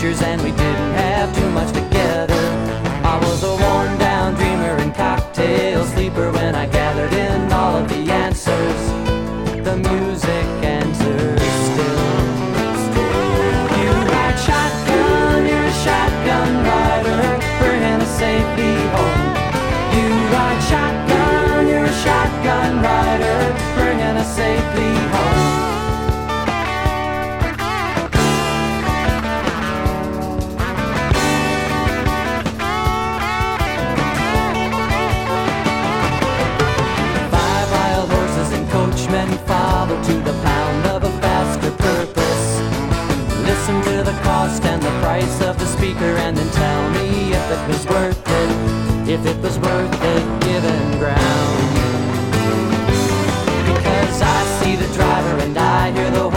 pictures and we didn't have too much together. I was a worn down dreamer and cocktail sleeper when I gathered in all of the answers. The music answers still. You ride shotgun, you're a shotgun rider, bringing us safely home. You ride shotgun, you're a shotgun rider, bringing us safely home. Follow to the pound of a faster purpose. Listen to the cost and the price of the speaker, and then tell me if it was worth it, if it was worth it given ground. Because I see the driver and I hear the